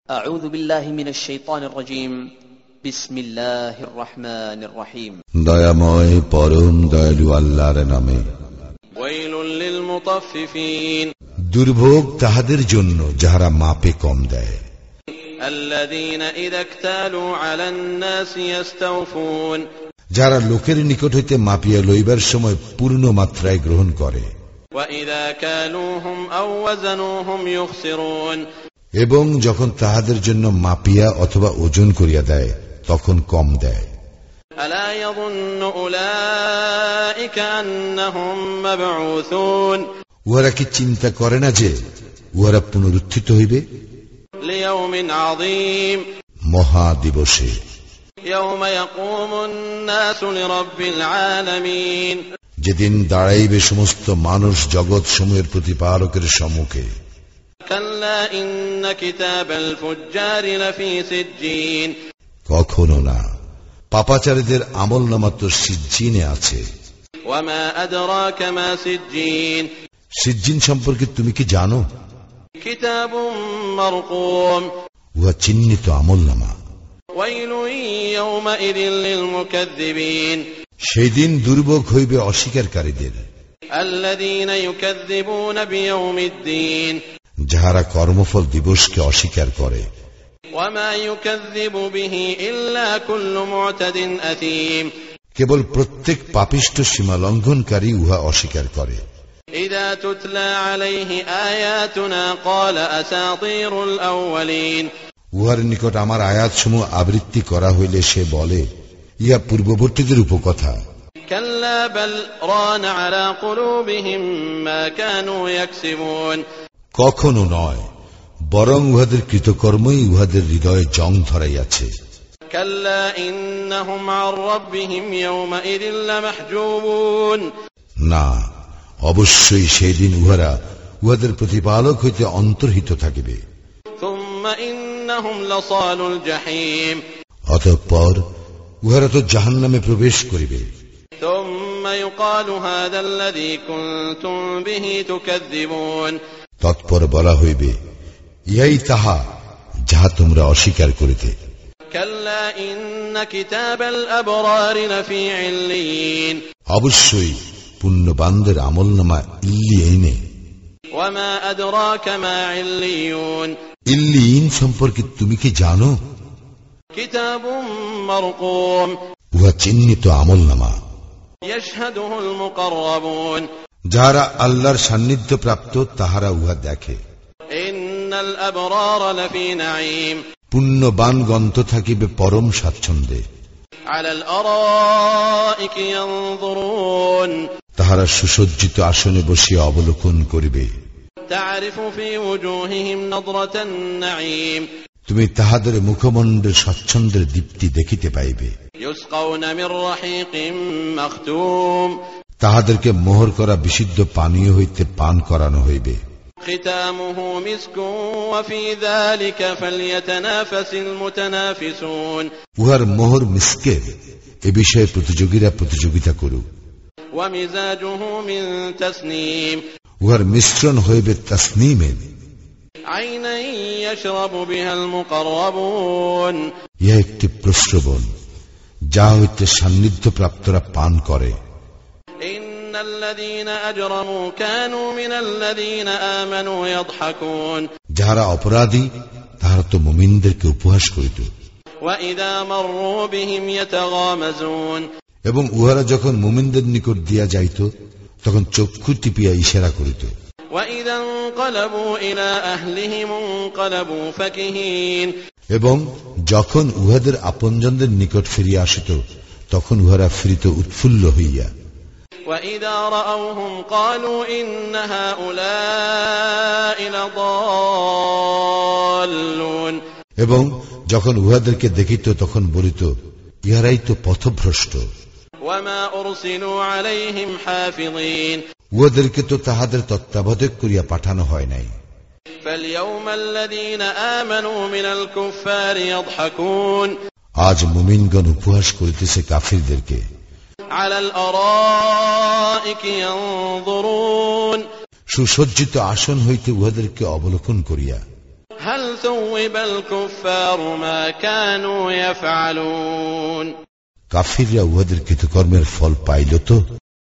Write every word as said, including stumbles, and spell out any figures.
আউযু বিল্লাহি মিনাশ শাইতানির রাজীম বিসমিল্লাহির রহমানির রহিম দয়াময় পরম দয়ালু আল্লাহর নামে। ওয়াইলুল লিল মুতাফফিফিন, দুর্ভোগ তাহাদের জন্য যাহারা মাপে কম দেয়। আল্লাযীনা ইযা ইকতালু আলান নাসি ইস্তাওফুন, যারা লোকের নিকট হইতে মাপিয়া লইবার সময় পূর্ণ মাত্রায় গ্রহণ করে। ওয়া ইযা কালুহুম আও ওয়াজানুহুম ইউখসিরুন, এবং যখন তাহাদের জন্য মাপিয়া অথবা ওজন করিয়া দেয় তখন কম দেয়। আলা ইয়াযুন্নু উলাইকা আন্নাহুম মাবউসুন, উহারা কি চিন্তা করে না যে উহারা পুনরুত্থিত হইবে লিয়াউমিন আযীম, মহা দিবসে। ইয়াওমা ইয়াকুমুন নাসু লিরাব্বিল আলামিন, যেদিন দাঁড়াইবে সমস্ত মানুষ জগৎ সমূহের প্রতিপালকের সম্মুখে। কাল্লা ইন্না কিতাবাল ফুজ্জারি লাফি সিজ্জিন, কখনো না, পাপাচারীদের আমলনামা তো সিজ্জিনে আছে। ওয়া মা আদরাকা মা সিজ্জিন, সিজ্জিন সম্পর্কে তুমি কি জানো? কিতাবুম মারকুম, উহা চিহ্নিত আমলনামা। ওয়াইলুন ইয়াওমাইযিল লিল মুকাজ্জিবিন, সেই দিন দুর্ভোগ হইবে অস্বীকারীদের। আল্লাযীনা ইউকাজ্জিবুনা বিয়াউমিদ্দিন, যাহারা কর্মফল দিবসকে অস্বীকার করে। ওয়া মা ইউকাজ্জিবু বিহি ইল্লা কুল্লু মু'তাদিন আতীম, কেবল প্রত্যেক পাপিষ্ঠ সীমা লঙ্ঘনকারী উহা অস্বীকার করে। ইযা তুতলা আলাইহি আয়াতুনা ক্বালা আসাতীরুল আউয়ালিন, উহার নিকট আমার আয়াতসমূহ আবৃত্তি করা হইলে সে বলে, ইহা পূর্ববর্তীদের উপকথা। কাল্লা বাল রানা আলা কুলুবিহিম মা কানু ইয়াকসিবুন, কখনো নয়, বরং উহাদের কৃতকর্মই উহাদের হৃদয়ে জং ধরাইয়াছে। কাল্লা ইন্নাহুম আন রাব্বিহিম ইয়াওমাইযিন লামাহজুবুন, না, অবশ্যই সেই দিন উহারা উহাদের প্রতিপালক হইতে অন্তর্হিত থাকিবে। সুম্মা ইন্নাহুম লাসালুল জাহিম, অতঃপর উহারা তো জাহান্নামে প্রবেশ করিবে। সুম্মা ইউকালু হাযাল্লাযী কুনতুম বিহি তুকাযযিবুন, তৎপর বলা হইবে, ইহাই তাহা যাহা তোমরা অস্বীকার করিতে। কাল্লা ইন্না কিতাবাল আবরারি লাফি ইল্লিয়িন, অবশ্যই পুণ্যবানদের আমলনামা ইল্লিয়িনে। ওয়া মা আদরাকা মা ইল্লিয়ুন, ইল্লিয়িন সম্পর্কে তুমি কি জানো? কিতাবুম মারকুম, উহা চিহ্নিত আমলনামা। ইয়াশহাদুহুল মুকাররাবুন, যাহারা আল্লাহর সান্নিধ্য প্রাপ্ত তাহারা উহা দেখে। ইন্নাল আবরারা লাফি নাঈম, পুণ্যবান গন্ত থাকিবে পরম স্বাচ্ছন্দ্যে। আলাল আরাইকি ইয়ানজুরুন, তাহারা সুসজ্জিত আসনে বসিয়া অবলোকন করিবে। তা'রিফু ফি ওয়ুজুহিহিম নাদরাতান নাঈম, তুমি তাহাদের মুখমণ্ডলের স্বাচ্ছন্দ্যের দীপ্তি দেখিতে পাইবে। ইউসকাউনা মির রাহিকিম মাখতুম, তাহাদেরকে মোহর করা বিশুদ্ধ পানীয় হইতে পান করানো হইবে। খিতামুহু মিসকুন ওয়া ফি যালিকা ফালইয়াতানাফাসিল মুতানাফিসুন, উহার মোহর মিসকের, এ বিষয়ে প্রতিযোগীরা প্রতিযোগিতা করুক। ওয়া মিজাজুহু মিন তাসনিম, উহার মিশ্রণ হইবে তাসনিমের। আইনান ইয়াশরাবু বিহাল মুকাররাবুন, ইহা একটি প্রস্রবণ, যা হইতে সান্নিধ্য প্রাপ্তরা পান করে। ইন্নাল্লাযীনা আজরামু কানু মিনাল্লাযীনা আমানু ইয়াদহাকুন, যাহারা অপরাধী তাহারা তো মুমিনদেরকে উপহাস করিত। ওয়া ইযা মাররু বিহিম ইয়াতাগামাজুন, এবং উহারা যখন মুমিনদের নিকট দিয়া যাইত তখন চক্ষু টিপিয়া ইশারা করিত। ওয়া ইযা ইনকালাবু ইলা আহলিহিম ইনকালাবু ফাকিহিন, এবং যখন উহাদের আপনজনদের নিকট ফিরিয়া আসিত তখন উহারা ফিরিত উৎফুল্ল হইয়া। ওয়া ইযা রাআউহুম ক্বালু ইন্না হাউলা'i লাদাল্লুন, এবং যখন উহাদেরকে দেখিত তখন বলিত, ইহারাই তো পথভ্রষ্ট। ওয়া মা উরসিলু আলাইহিম হাফিযিন, উহাদেরকে তো তাহাদের তত্ত্বাবধায়ক করিয়া পাঠানো হয় নাই। ফালইয়াউমাল্লাযীনা আমানু মিনাল কুফফারি ইয়াদহাকুন, আজ মুমিনগণ উপহাস করিতেছে কাফিরদেরকে। আলাল আরাইকি ইয়ানজুরুন, সুসজ্জিত আসন হইতে উহাদেরকে অবলোকন করিয়া। هل ثوب الكفار ما كانوا يفعلون কাফিররা উহাদের কৃতকর্মের ফল পাইল তো?